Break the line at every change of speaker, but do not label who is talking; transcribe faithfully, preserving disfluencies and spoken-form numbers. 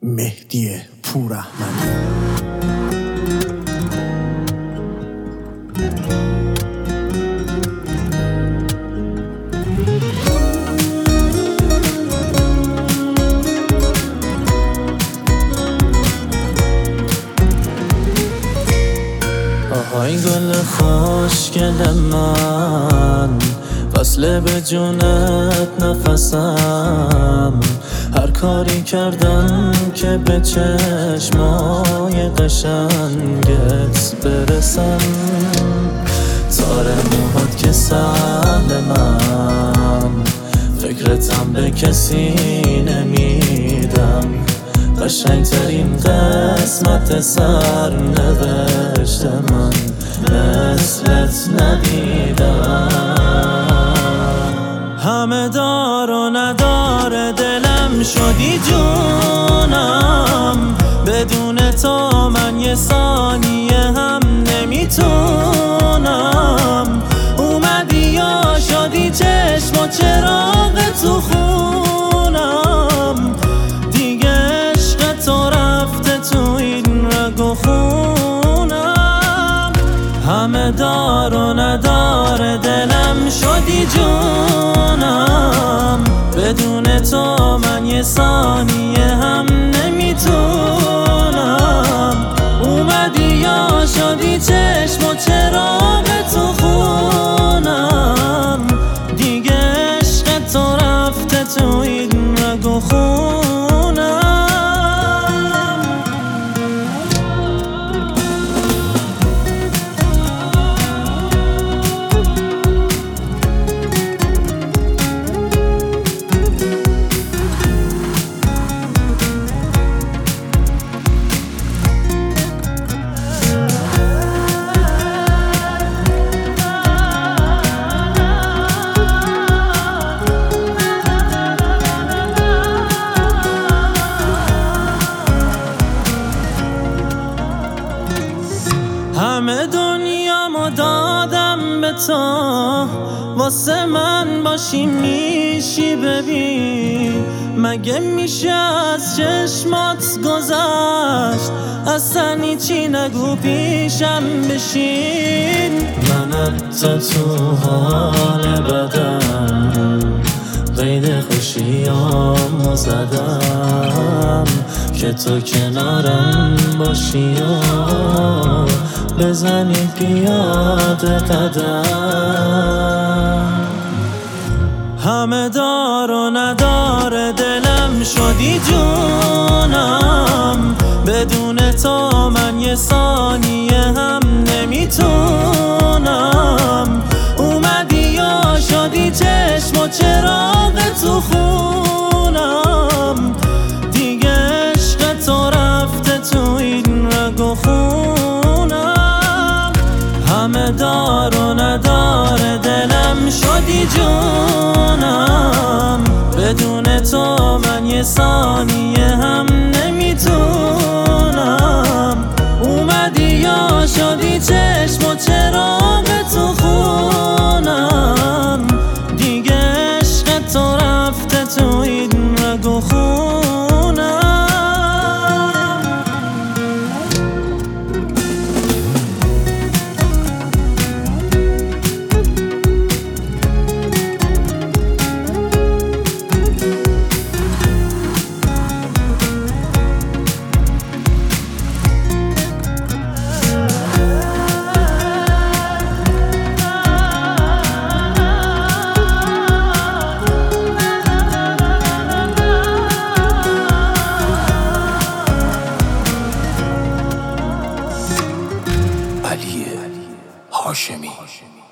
مهدی پوررحمنی.
آهای گل خوشگل من، وصله به جونت نفسم. هر کاری کردم که به چشمای قشنگت برسم. تار موهات که سهل من، فکرتم به کسی نمیدم. قشنگترین قسمت سرنوشت من، مثلت ندیدم. همه دار و ندار دلم شدی جونم. بدون تو من یه ثانیه هم نمیتونم. اومدی یا شدی چشم و چراغ تو خونم. دیگه عشق تو رفته تو این رگ و خونم. همه دار و ندار دلم شدی جونم. بدون تو من یه ثانیه هم نمیتونم. اومدی یا شدی چشم و چراغ تو خونم. دیگه عشق تو رفته تو این رگ و خونم. همه دنیامو دادم به تو، واسه من باشی میشی. ببین مگه میشه از چشمات گذشت؟ اصلا هیچی نگو پیشم بشین. من حتی تو حال بدم قید خوشیامو زدم که تو کنارم باشی و بزنی پیاده قدم. همه دار و ندار دلم شدی جونم. بدون تو من یه ثانیه هم نمیتونم. اومدی یا شدی چشم و چراغ تو خونم. دیگه عشق تو رفته تو این رگ و خونم. همه دار و ندار دلم شدی جونم. بدون تو من یه ثانیه هم نمیتونم. اومدی یا شدی چشم و چراغ تو خونم. دیگه عشق تو رفته تو این رگ و خونم.
علی هاشمی.